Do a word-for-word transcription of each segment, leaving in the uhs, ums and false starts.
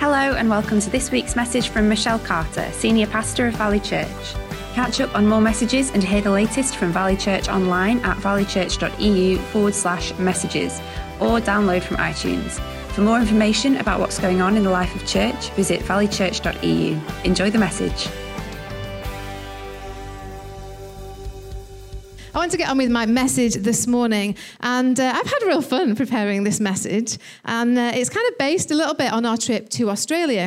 Hello and welcome to this week's message from Michelle Carter, Senior Pastor of Valley Church. Catch up on more messages and hear the latest from Valley Church online at valleychurch.eu forward slash messages or download from iTunes. For more information about what's going on in the life of church, visit valleychurch dot e u. Enjoy the message. I want to get on with my message this morning, and uh, I've had real fun preparing this message, and uh, it's kind of based a little bit on our trip to Australia.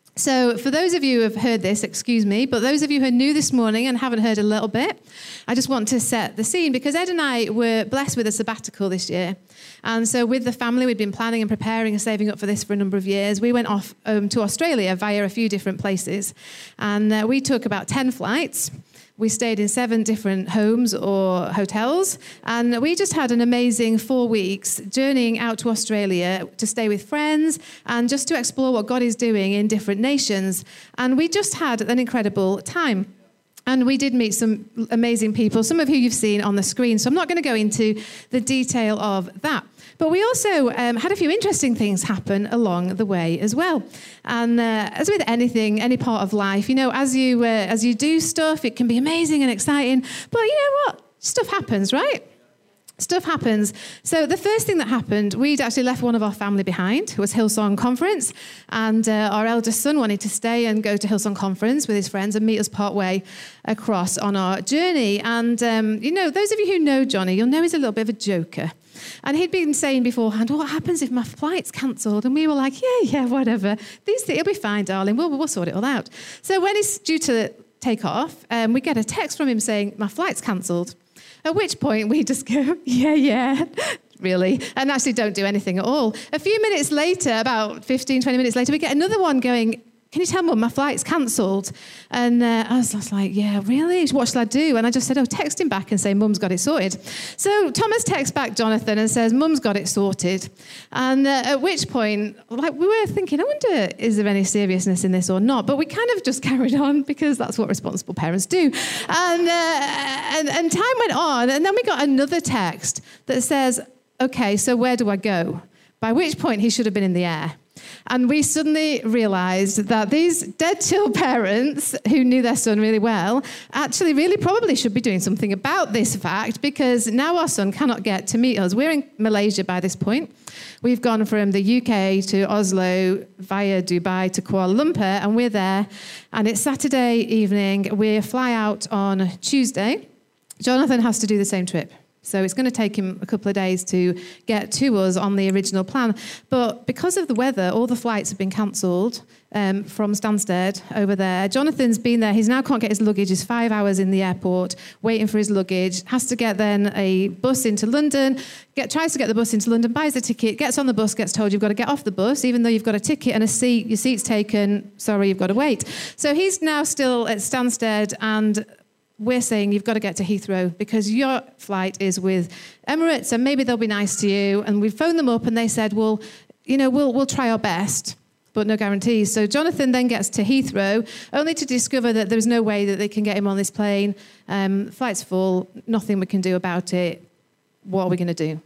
So for those of you who have heard this, excuse me, but those of you who are new this morning and haven't heard a little bit, I just want to set the scene, because Ed and I were blessed with a sabbatical this year. And so with the family, we'd been planning and preparing and saving up for this for a number of years. We went off um, to Australia via a few different places, and uh, we took about ten flights. We stayed in seven different homes or hotels, and we just had an amazing four weeks journeying out to Australia to stay with friends and just to explore what God is doing in different nations. And we just had an incredible time. And we did meet some amazing people, some of who you've seen on the screen. So I'm not going to go into the detail of that. But we also um, had a few interesting things happen along the way as well. And uh, as with anything, any part of life, you know, as you uh, as you do stuff, it can be amazing and exciting. But you know what? Stuff happens, right? Stuff happens. So the first thing that happened, we'd actually left one of our family behind. It was Hillsong Conference. And uh, our eldest son wanted to stay and go to Hillsong Conference with his friends and meet us part way across on our journey. And, um, you know, those of you who know Johnny, you'll know he's a little bit of a joker. And he'd been saying beforehand, what happens if my flight's cancelled? And we were like, yeah, yeah, whatever. These things, it'll be fine, darling. We'll, we'll sort it all out. So when he's due to take off, um, we get a text from him saying, my flight's cancelled. At which point we just go, yeah, yeah, really, and actually don't do anything at all. A few minutes later, about fifteen, twenty minutes later, we get another one going, can you tell Mum my flight's cancelled? And uh, I, was, I was like, yeah, really? What shall I do? And I just said, oh, text him back and say, Mum's got it sorted. So Thomas texts back Jonathan and says, Mum's got it sorted. And uh, at which point, like, we were thinking, I wonder, is there any seriousness in this or not? But we kind of just carried on, because that's what responsible parents do. And, uh, and, and time went on, and then we got another text that says, okay, so where do I go? By which point he should have been in the air. And we suddenly realised that these dead chill parents who knew their son really well actually really probably should be doing something about this fact, because now our son cannot get to meet us. We're in Malaysia by this point. We've gone from the U K to Oslo via Dubai to Kuala Lumpur, and we're there. And it's Saturday evening. We fly out on Tuesday. Jonathan has to do the same trip. So it's going to take him a couple of days to get to us on the original plan. But because of the weather, all the flights have been cancelled um, from Stansted over there. Jonathan's been there. He now can't get his luggage. He's five hours in the airport waiting for his luggage. Has to get then a bus into London. Get, tries to get the bus into London, buys a ticket, gets on the bus, gets told you've got to get off the bus, even though you've got a ticket and a seat. Your seat's taken. Sorry, you've got to wait. So he's now still at Stansted, and we're saying you've got to get to Heathrow because your flight is with Emirates and maybe they'll be nice to you. And we phoned them up and they said, well, you know, we'll we'll try our best, but no guarantees. So Jonathan then gets to Heathrow, only to discover that there's no way that they can get him on this plane. Um, flight's full, nothing we can do about it. What are we going to do?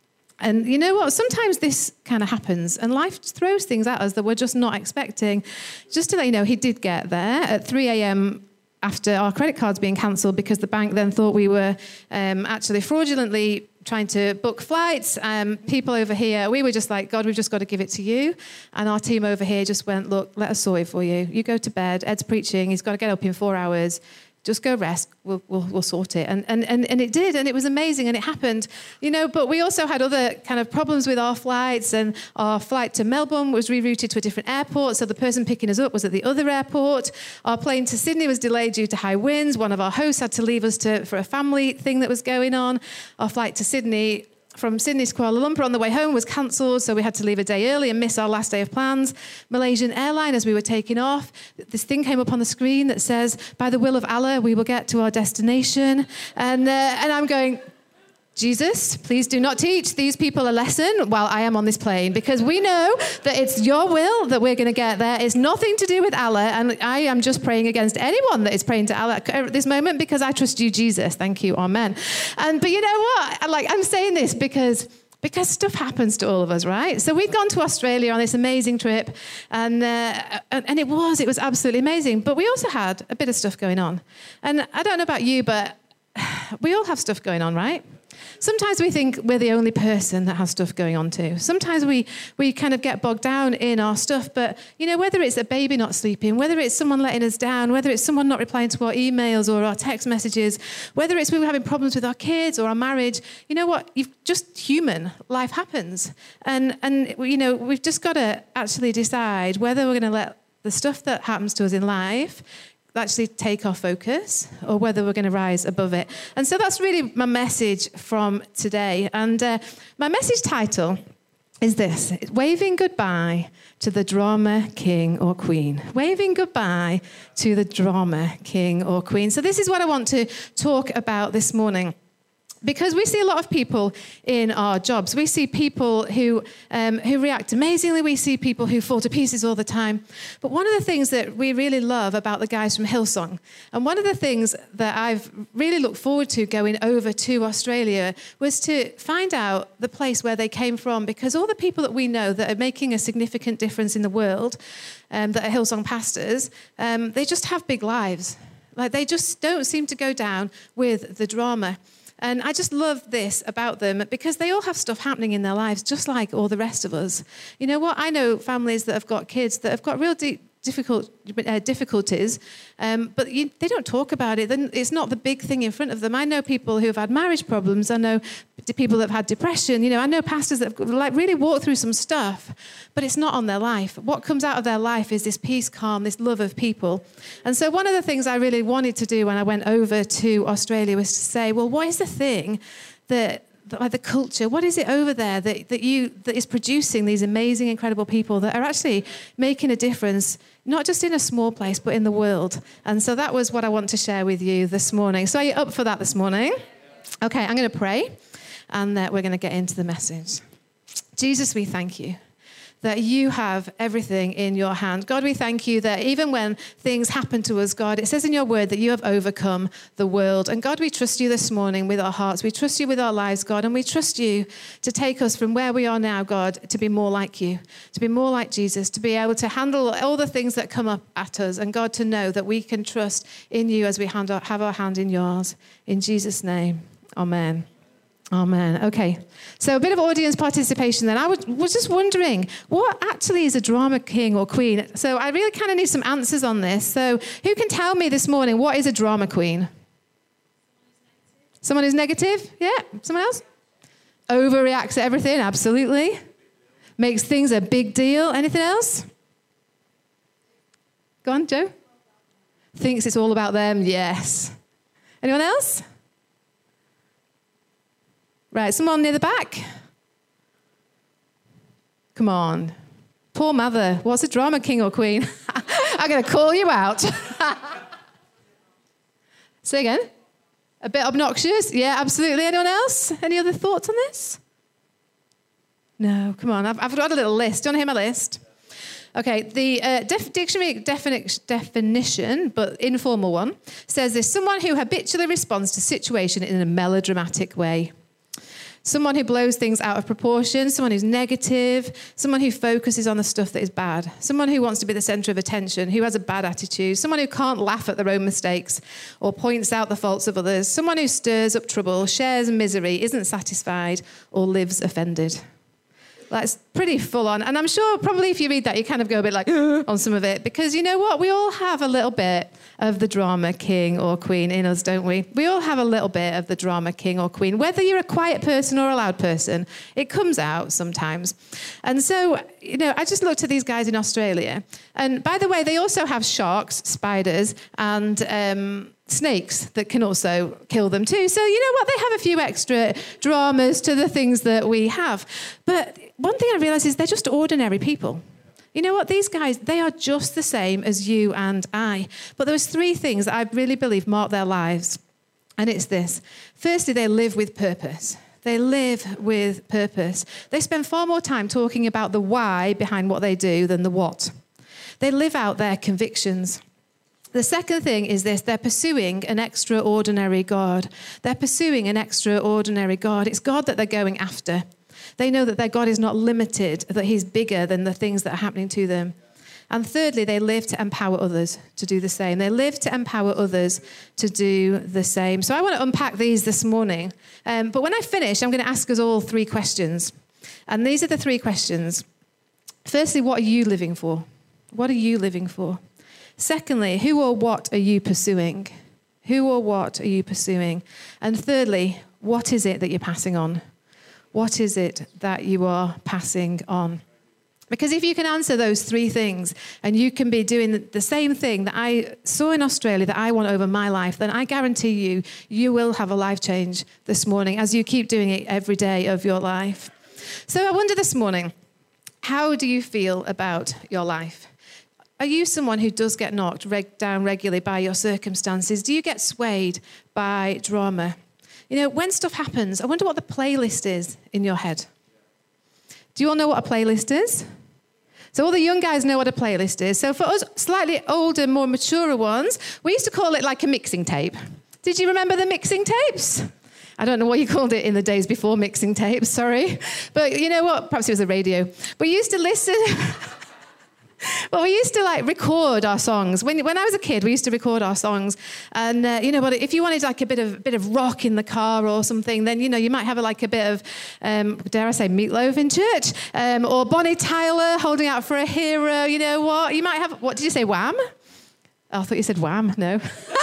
And you know what? Sometimes this kind of happens, and life throws things at us that we're just not expecting. Just to let you know, he did get there at three a.m. after our credit cards being cancelled, because the bank then thought we were um, actually fraudulently trying to book flights. Um, people over here, we were just like, God, we've just got to give it to you. And our team over here just went, look, let us sort it for you. You go to bed. Ed's preaching. He's got to get up in four hours. Just go rest, we'll, we'll, we'll sort it. And, and, and, and it did, and it was amazing, and it happened. You know, but we also had other kind of problems with our flights, and our flight to Melbourne was rerouted to a different airport, so the person picking us up was at the other airport. Our plane to Sydney was delayed due to high winds. One of our hosts had to leave us to, for a family thing that was going on. Our flight to Sydney, from Sydney to Kuala Lumpur on the way home, was cancelled, so we had to leave a day early and miss our last day of plans. Malaysian Airline, as we were taking off, this thing came up on the screen that says, by the will of Allah, we will get to our destination. And, uh, and I'm going, Jesus, please do not teach these people a lesson while I am on this plane, because we know that it's your will that we're going to get there. It's nothing to do with Allah, and I am just praying against anyone that is praying to Allah at this moment, because I trust you, Jesus. Thank you, amen. And but you know what? Like, I'm saying this because Because stuff happens to all of us, right? So we'd gone to Australia on this amazing trip, and uh, and it was, it was absolutely amazing. But we also had a bit of stuff going on. And I don't know about you, but we all have stuff going on, right? Sometimes we think we're the only person that has stuff going on too. Sometimes we, we kind of get bogged down in our stuff, but, you know, whether it's a baby not sleeping, whether it's someone letting us down, whether it's someone not replying to our emails or our text messages, whether it's we were having problems with our kids or our marriage, you know what? You've just human. Life happens. And, and you know, we've just got to actually decide whether we're going to let the stuff that happens to us in life actually take our focus or whether we're going to rise above it. And so that's really my message from today. And uh, my message title is this: Waving Goodbye to the Drama King or Queen. Waving goodbye to the drama king or queen. So this is what I want to talk about this morning. Because we see a lot of people in our jobs. We see people who um, who react amazingly. We see people who fall to pieces all the time. But one of the things that we really love about the guys from Hillsong, and one of the things that I've really looked forward to going over to Australia, was to find out the place where they came from. Because all the people that we know that are making a significant difference in the world, um, that are Hillsong pastors, um, they just have big lives. Like, they just don't seem to go down with the drama. And I just love this about them, because they all have stuff happening in their lives, just like all the rest of us. You know what? I know families that have got kids that have got real deep difficult uh, difficulties, um, but you, they don't talk about it. Then it's not the big thing in front of them. I know people who have had marriage problems. I know people that have had depression. You know, I know pastors that have like really walked through some stuff, but it's not on their life. What comes out of their life is this peace, calm, this love of people. And so one of the things I really wanted to do when I went over to Australia was to say, well, what is the thing that like the culture, what is it over there that, that you that is producing these amazing, incredible people that are actually making a difference, not just in a small place, but in the world? And so that was what I want to share with you this morning. So are you up for that this morning? Okay, I'm going to pray, and uh, we're going to get into the message. Jesus, we thank you that you have everything in your hand. God, we thank you that even when things happen to us, God, it says in your word that you have overcome the world. And God, we trust you this morning with our hearts. We trust you with our lives, God, and we trust you to take us from where we are now, God, to be more like you, to be more like Jesus, to be able to handle all the things that come up at us. And God, to know that we can trust in you as we have our hand in yours. In Jesus' name, amen. Amen. Okay, so a bit of audience participation then. I was, was just wondering, what actually is a drama king or queen? So I really kind of need some answers on this. So who can tell me this morning, what is a drama queen? Someone who's negative? Yeah, someone else? Overreacts to everything, absolutely. Makes things a big deal. Anything else? Go on, Joe. Thinks it's all about them, yes. Anyone else? Right, someone near the back. Come on. Poor mother. What's a drama king or queen? I'm going to call you out. Say again. A bit obnoxious? Yeah, absolutely. Anyone else? Any other thoughts on this? No, come on. I've, I've got a little list. Do you want to hear my list? Okay, the uh, def- dictionary defini- definition, but informal one, says this: someone who habitually responds to situation in a melodramatic way. Someone who blows things out of proportion, someone who's negative, someone who focuses on the stuff that is bad, someone who wants to be the centre of attention, who has a bad attitude, someone who can't laugh at their own mistakes or points out the faults of others, someone who stirs up trouble, shares misery, isn't satisfied, or lives offended. That's pretty full on. And I'm sure probably if you read that, you kind of go a bit like on some of it, because you know what? We all have a little bit of the drama king or queen in us, don't we? We all have a little bit of the drama king or queen. Whether you're a quiet person or a loud person, it comes out sometimes. And so, you know, I just looked at these guys in Australia. And by the way, they also have sharks, spiders, and um, snakes that can also kill them too. So you know what? They have a few extra dramas to the things that we have. But one thing I realised is they're just ordinary people. You know what? These guys, they are just the same as you and I. But there was three things that I really believe mark their lives. And it's this. Firstly, they live with purpose. They live with purpose. They spend far more time talking about the why behind what they do than the what. They live out their convictions. The second thing is this: they're pursuing an extraordinary God. They're pursuing an extraordinary God. It's God that they're going after. They know that their God is not limited, that he's bigger than the things that are happening to them. And thirdly, they live to empower others to do the same. They live to empower others to do the same. So I want to unpack these this morning. Um, but when I finish, I'm going to ask us all three questions. And these are the three questions. Firstly, what are you living for? What are you living for? Secondly, who or what are you pursuing? Who or what are you pursuing? And thirdly, what is it that you're passing on? What is it that you are passing on? Because if you can answer those three things and you can be doing the same thing that I saw in Australia that I want over my life, then I guarantee you, you will have a life change this morning as you keep doing it every day of your life. So I wonder this morning, how do you feel about your life? Are you someone who does get knocked reg- down regularly by your circumstances? Do you get swayed by drama? You know, when stuff happens, I wonder what the playlist is in your head. Do you all know what a playlist is? So all the young guys know what a playlist is. So for us slightly older, more mature ones, we used to call it like a mixing tape. Did you remember the mixing tapes? I don't know what you called it in the days before mixing tapes, sorry. But you know what? Perhaps it was a radio. We used to listen... Well, we used to like record our songs. When when I was a kid, we used to record our songs, and uh, you know what? If you wanted like a bit of bit of rock in the car or something, then you know you might have a, like a bit of, um, dare I say, Meatloaf in church, um, or Bonnie Tyler holding out for a hero. You know what? You might have. What did you say? Wham? Oh, I thought you said Wham. No,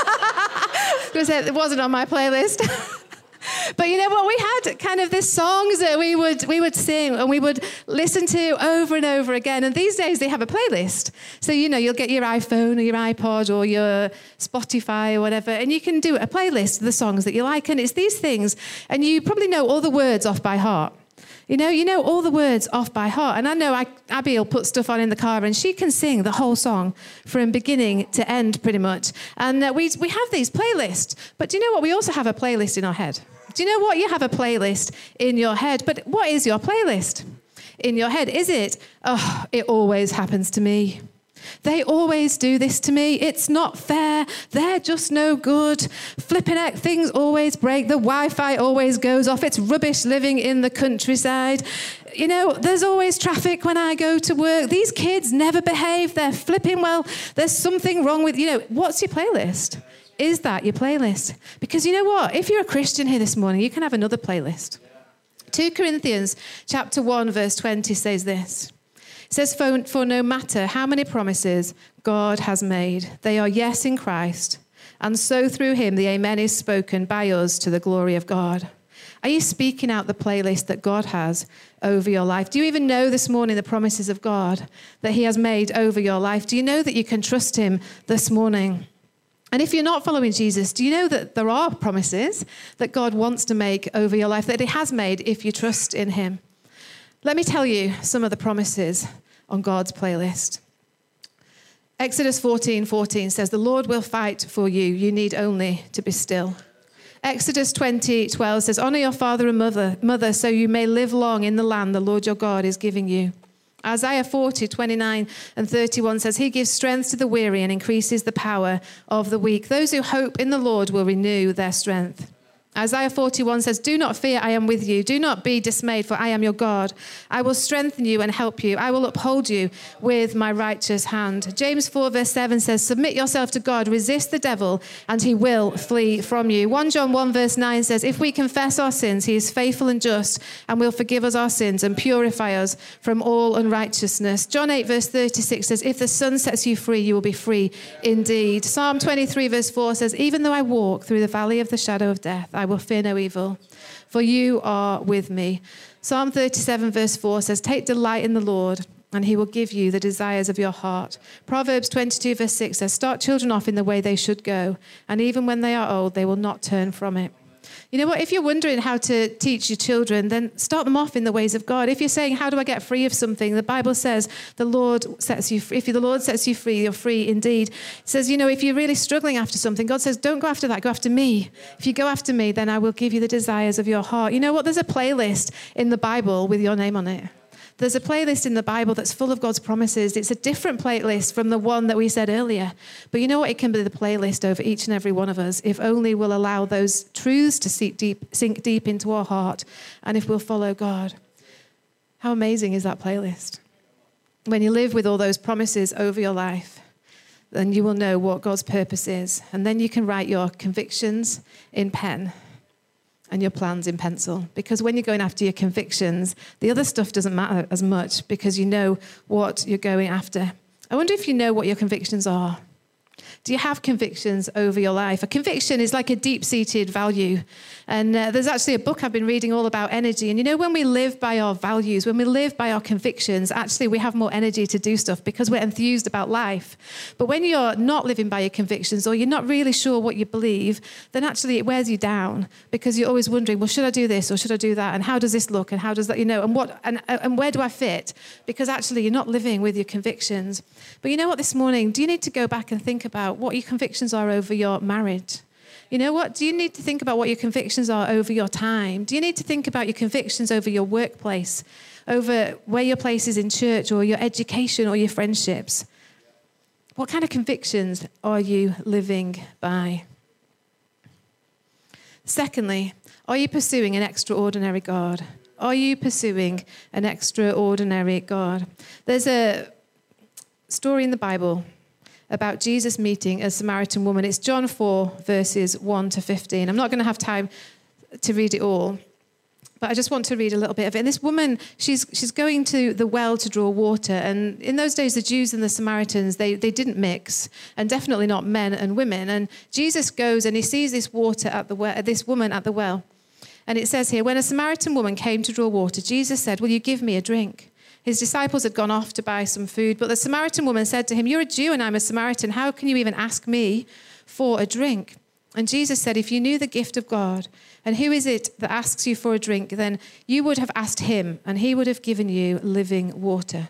it wasn't on my playlist. But you know what? We had kind of this songs that we would we would sing and we would listen to over and over again. And these days they have a playlist. So, you know, you'll get your iPhone or your iPod or your Spotify or whatever, and you can do a playlist of the songs that you like. And it's these things. And you probably know all the words off by heart. You know, you know all the words off by heart. And I know I, Abby will put stuff on in the car and she can sing the whole song from beginning to end pretty much. And uh, we we have these playlists. But do you know what? We also have a playlist in our head. Do you know what? You have a playlist in your head. But what is your playlist in your head? Is it, oh, it always happens to me. They always do this to me. It's not fair. They're just no good. Flipping heck, things always break. The Wi-Fi always goes off. It's rubbish living in the countryside. You know, there's always traffic when I go to work. These kids never behave. They're flipping well. There's something wrong with, you know, what's your playlist? Is that your playlist? Because you know what? If you're a Christian here this morning, you can have another playlist. Second Corinthians chapter one, verse twenty says this. It says, for, for no matter how many promises God has made, they are yes in Christ. And so through him, the amen is spoken by us to the glory of God. Are you speaking out the playlist that God has over your life? Do you even know this morning the promises of God that he has made over your life? Do you know that you can trust him this morning? And if you're not following Jesus, do you know that there are promises that God wants to make over your life, that he has made if you trust in him? Let me tell you some of the promises on God's playlist. Exodus fourteen fourteen says, the Lord will fight for you. You need only to be still. Exodus twenty twelve says, honor your father and mother, mother so you may live long in the land the Lord your God is giving you. Isaiah forty, twenty-nine and thirty-one says, he gives strength to the weary and increases the power of the weak. Those who hope in the Lord will renew their strength. Isaiah forty-one says, do not fear, I am with you. Do not be dismayed, for I am your God. I will strengthen you and help you. I will uphold you with my righteous hand. James four verse seven says, submit yourself to God, resist the devil, and he will flee from you. First John one verse nine says, if we confess our sins, he is faithful and just and will forgive us our sins and purify us from all unrighteousness. John eight verse thirty-six says, if the Son sets you free, you will be free indeed. Psalm twenty-three verse four says, even though I walk through the valley of the shadow of death, I will fear no evil, for you are with me. Psalm thirty-seven verse four says, take delight in the Lord, and he will give you the desires of your heart. Proverbs twenty-two verse six says, start children off in the way they should go, and even when they are old, they will not turn from it. You know what? If you're wondering how to teach your children, then start them off in the ways of God. If you're saying, how do I get free of something? The Bible says the Lord sets you free. If the Lord sets you free, you're free indeed. It says, you know, if you're really struggling after something, God says, don't go after that, go after me. If you go after me, then I will give you the desires of your heart. You know what? There's a playlist in the Bible with your name on it. There's a playlist in the Bible that's full of God's promises. It's a different playlist from the one that we said earlier. But you know what? It can be the playlist over each and every one of us if only we'll allow those truths to sink deep, sink deep into our heart and if we'll follow God. How amazing is that playlist? When you live with all those promises over your life, then you will know what God's purpose is. And then you can write your convictions in pen and your plans in pencil. Because when you're going after your convictions, the other stuff doesn't matter as much because you know what you're going after. I wonder if you know what your convictions are. Do you have convictions over your life? A conviction is like a deep-seated value. And uh, there's actually a book I've been reading all about energy. And you know, when we live by our values, when we live by our convictions, actually we have more energy to do stuff because we're enthused about life. But when you're not living by your convictions or you're not really sure what you believe, then actually it wears you down because you're always wondering, well, should I do this or should I do that? And how does this look? And how does that, you know, and what, and, and where do I fit? Because actually you're not living with your convictions. But you know what, this morning, do you need to go back and think about what your convictions are over your marriage? You know what? Do you need to think about what your convictions are over your time? Do you need to think about your convictions over your workplace, over where your place is in church or your education or your friendships? What kind of convictions are you living by? Secondly, are you pursuing an extraordinary God? Are you pursuing an extraordinary God? There's a story in the Bible about Jesus meeting a Samaritan woman. It's John four, verses one to fifteen. I'm not going to have time to read it all, but I just want to read a little bit of it. And this woman, she's she's going to the well to draw water. And in those days, the Jews and the Samaritans, they, they didn't mix, and definitely not men and women. And Jesus goes and he sees this water at the well, this woman at the well. And it says here, when a Samaritan woman came to draw water, Jesus said, will you give me a drink? His disciples had gone off to buy some food, but the Samaritan woman said to him, you're a Jew and I'm a Samaritan. How can you even ask me for a drink? And Jesus said, if you knew the gift of God and who is it that asks you for a drink, then you would have asked him and he would have given you living water.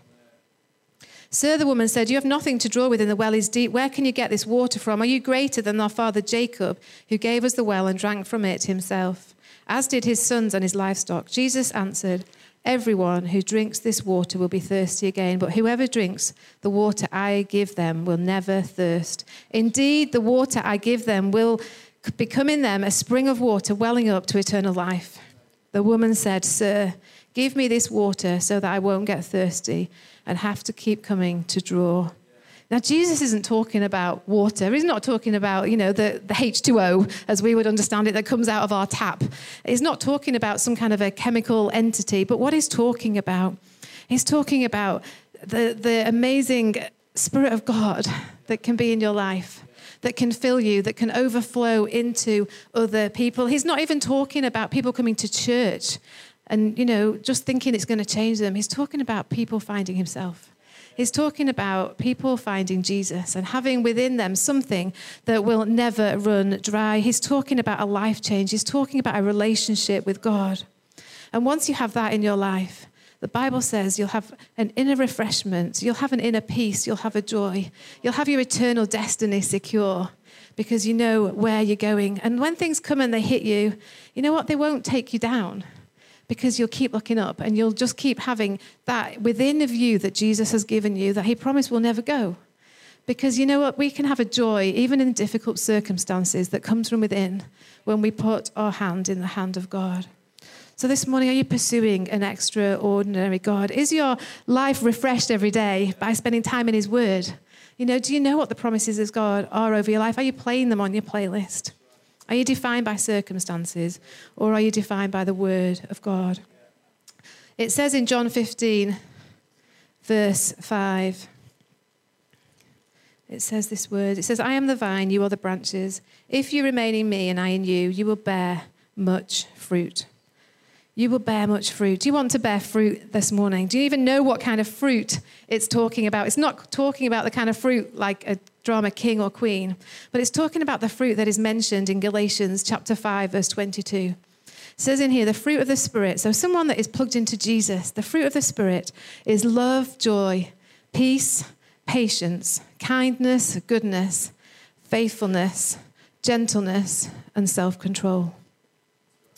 Sir, the woman said, you have nothing to draw with and the well is deep. Where can you get this water from? Are you greater than our father Jacob, who gave us the well and drank from it himself, as did his sons and his livestock? Jesus answered, everyone who drinks this water will be thirsty again, but whoever drinks the water I give them will never thirst. Indeed, the water I give them will become in them a spring of water welling up to eternal life. The woman said, sir, give me this water so that I won't get thirsty and have to keep coming to draw. Now, Jesus isn't talking about water. He's not talking about, you know, the, the H two O, as we would understand it, that comes out of our tap. He's not talking about some kind of a chemical entity. But what he's talking about, he's talking about the, the amazing Spirit of God that can be in your life, that can fill you, that can overflow into other people. He's not even talking about people coming to church and, you know, just thinking it's going to change them. He's talking about people finding himself. He's talking about people finding Jesus and having within them something that will never run dry. He's talking about a life change. He's talking about a relationship with God. And once you have that in your life, the Bible says you'll have an inner refreshment. You'll have an inner peace. You'll have a joy. You'll have your eternal destiny secure because you know where you're going. And when things come and they hit you, you know what? They won't take you down, because you'll keep looking up and you'll just keep having that within of you that Jesus has given you, that he promised will never go. Because you know what? We can have a joy, even in difficult circumstances, that comes from within when we put our hand in the hand of God. So this morning, are you pursuing an extraordinary God? Is your life refreshed every day by spending time in his word? You know, do you know what the promises of God are over your life? Are you playing them on your playlist? Are you defined by circumstances, or are you defined by the word of God? It says in John fifteen, verse five, it says this word. It says, I am the vine, you are the branches. If you remain in me and I in you, you will bear much fruit. You will bear much fruit. Do you want to bear fruit this morning? Do you even know what kind of fruit it's talking about? It's not talking about the kind of fruit like a drama king or queen, but it's talking about the fruit that is mentioned in Galatians chapter five, verse twenty-two. It says in here, the fruit of the Spirit. So someone that is plugged into Jesus, the fruit of the Spirit is love, joy, peace, patience, kindness, goodness, faithfulness, gentleness, and self-control.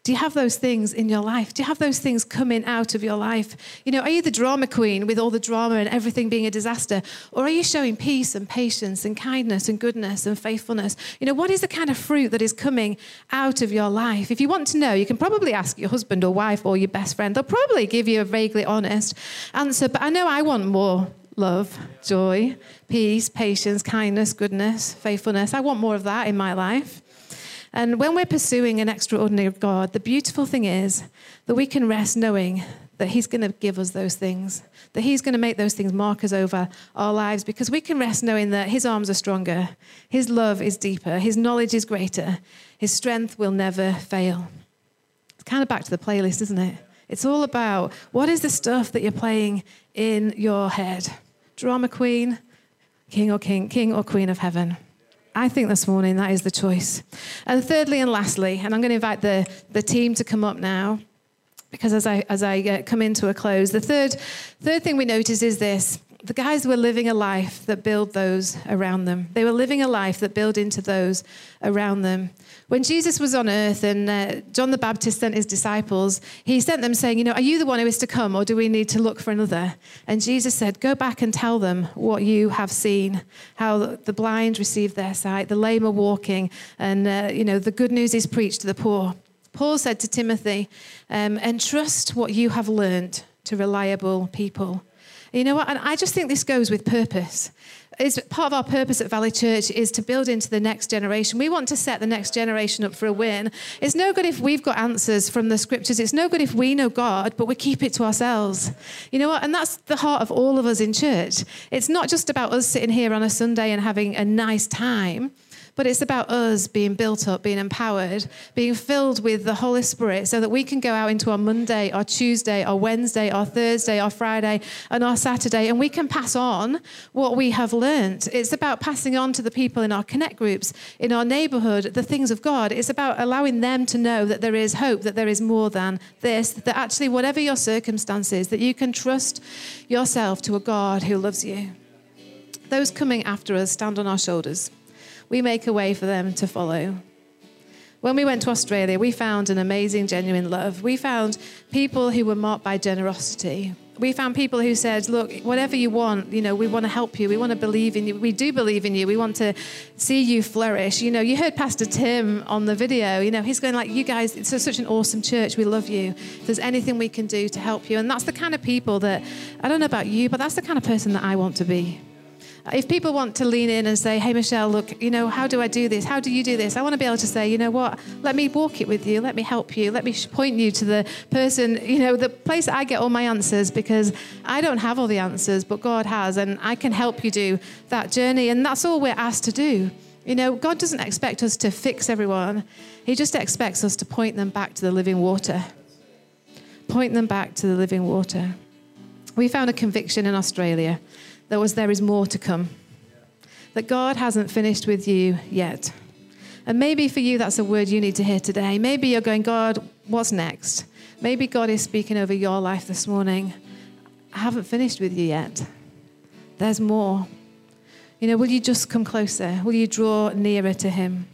Do you have those things in your life? Do you have those things coming out of your life? You know, are you the drama queen with all the drama and everything being a disaster? Or are you showing peace and patience and kindness and goodness and faithfulness? You know, what is the kind of fruit that is coming out of your life? If you want to know, you can probably ask your husband or wife or your best friend. They'll probably give you a vaguely honest answer. But I know I want more love, joy, peace, patience, kindness, goodness, faithfulness. I want more of that in my life. And when we're pursuing an extraordinary God, the beautiful thing is that we can rest knowing that he's going to give us those things, that he's going to make those things markers over our lives, because we can rest knowing that his arms are stronger, his love is deeper, his knowledge is greater, his strength will never fail. It's kind of back to the playlist, isn't it? It's all about what is the stuff that you're playing in your head. Drama queen, king or king, king or queen of heaven. I think this morning that is the choice. And thirdly and lastly, and I'm going to invite the, the team to come up now, because as I as I uh, come into a close, the third third thing we notice is this. The guys were living a life that built those around them. They were living a life that built into those around them. When Jesus was on earth and uh, John the Baptist sent his disciples, he sent them saying, you know, are you the one who is to come, or do we need to look for another? And Jesus said, go back and tell them what you have seen, how the blind received their sight, the lame are walking, and, uh, you know, the good news is preached to the poor. Paul said to Timothy, um, entrust what you have learned to reliable people. You know what? And I just think this goes with purpose. It's part of our purpose at Valley Church is to build into the next generation. We want to set the next generation up for a win. It's no good if we've got answers from the scriptures. It's no good if we know God, but we keep it to ourselves. You know what? And that's the heart of all of us in church. It's not just about us sitting here on a Sunday and having a nice time, but it's about us being built up, being empowered, being filled with the Holy Spirit so that we can go out into our Monday, our Tuesday, our Wednesday, our Thursday, our Friday, and our Saturday, and we can pass on what we have learned. It's about passing on to the people in our connect groups, in our neighborhood, the things of God. It's about allowing them to know that there is hope, that there is more than this, that actually whatever your circumstances, that you can trust yourself to a God who loves you. Those coming after us stand on our shoulders. We make a way for them to follow. When we went to Australia, we found an amazing, genuine love. We found people who were marked by generosity. We found people who said, look, whatever you want, you know, we want to help you. We want to believe in you. We do believe in you. We want to see you flourish. You know, you heard Pastor Tim on the video. You know, he's going like, you guys, it's such an awesome church. We love you. If there's anything we can do to help you. And that's the kind of people that, I don't know about you, but that's the kind of person that I want to be. If people want to lean in and say, hey, Michelle, look, you know, how do I do this? How do you do this? I want to be able to say, you know what, let me walk it with you. Let me help you. Let me point you to the person, you know, the place I get all my answers, because I don't have all the answers, but God has, and I can help you do that journey. And that's all we're asked to do. You know, God doesn't expect us to fix everyone. He just expects us to point them back to the living water. Point them back to the living water. We found a conviction in Australia. That was, there is more to come. That God hasn't finished with you yet. And maybe for you, that's a word you need to hear today. Maybe you're going, God, what's next? Maybe God is speaking over your life this morning. I haven't finished with you yet. There's more. You know, will you just come closer? Will you draw nearer to him?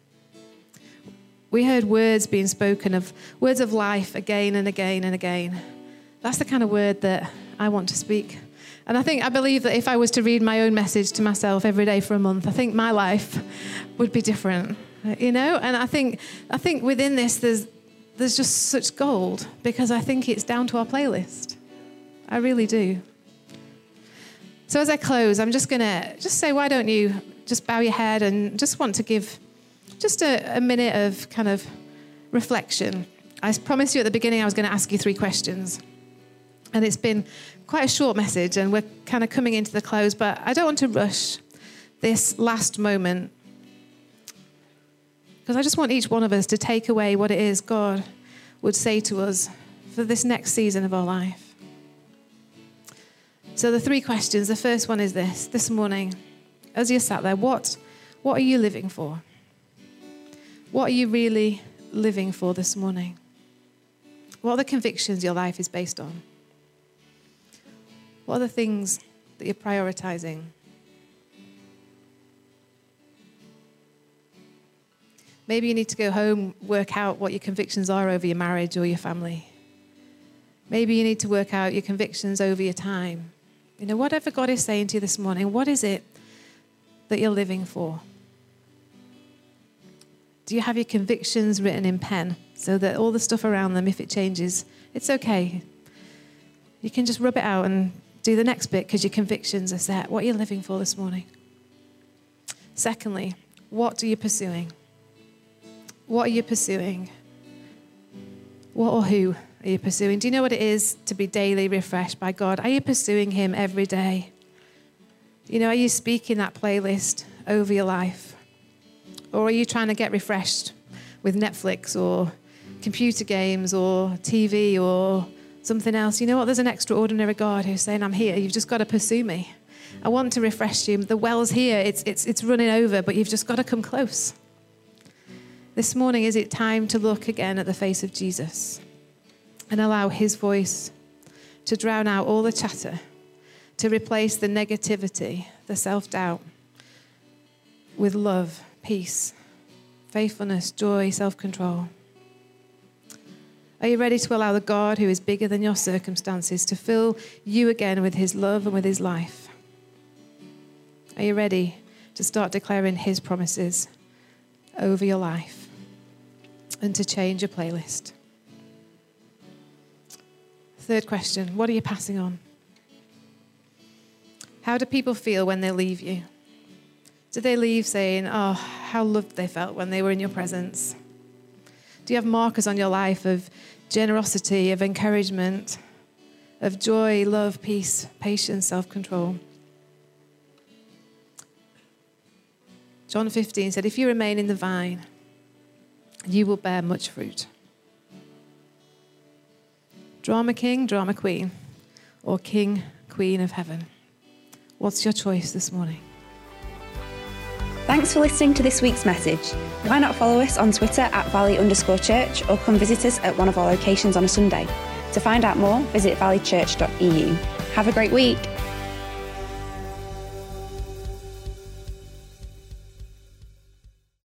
We heard words being spoken of, words of life again and again and again. That's the kind of word that I want to speak. And I think, I believe that if I was to read my own message to myself every day for a month, I think my life would be different, you know? And I think I think within this, there's there's just such gold, because I think it's down to our playlist. I really do. So as I close, I'm just going to just say, why don't you just bow your head and just want to give just a, a minute of kind of reflection. I promised you at the beginning I was going to ask you three questions. And it's been quite a short message, and we're kind of coming into the close, but I don't want to rush this last moment, because I just want each one of us to take away what it is God would say to us for this next season of our life. So the three questions, the first one is this. This morning, as you sat there, what, what are you living for? What are you really living for this morning? What are the convictions your life is based on? What are the things that you're prioritizing? Maybe you need to go home, work out what your convictions are over your marriage or your family. Maybe you need to work out your convictions over your time. You know, whatever God is saying to you this morning, what is it that you're living for? Do you have your convictions written in pen so that all the stuff around them, if it changes, it's okay? You can just rub it out and do the next bit because your convictions are set. What are you living for this morning? Secondly, what are you pursuing? What are you pursuing? What or who are you pursuing? Do you know what it is to be daily refreshed by God? Are you pursuing him every day? You know, are you speaking that playlist over your life? Or are you trying to get refreshed with Netflix or computer games or T V or something else? You know what? There's an extraordinary God who's saying, I'm here. You've just got to pursue me. I want to refresh you. The well's here. It's, it's, it's running over, but you've just got to come close. This morning, is it time to look again at the face of Jesus and allow his voice to drown out all the chatter, to replace the negativity, the self-doubt with love, peace, faithfulness, joy, self-control? Are you ready to allow the God who is bigger than your circumstances to fill you again with his love and with his life? Are you ready to start declaring his promises over your life and to change your playlist? Third question, what are you passing on? How do people feel when they leave you? Do they leave saying, oh, how loved they felt when they were in your presence? Do you have markers on your life of generosity, of encouragement, of joy, love, peace, patience, self-control? John fifteen said, if you remain in the vine, you will bear much fruit. Drama king, drama queen, or king, queen of heaven? What's your choice this morning? Thanks for listening to this week's message. Why not follow us on Twitter at valley underscore church or come visit us at one of our locations on a Sunday. To find out more, visit valley church dot e u. Have a great week.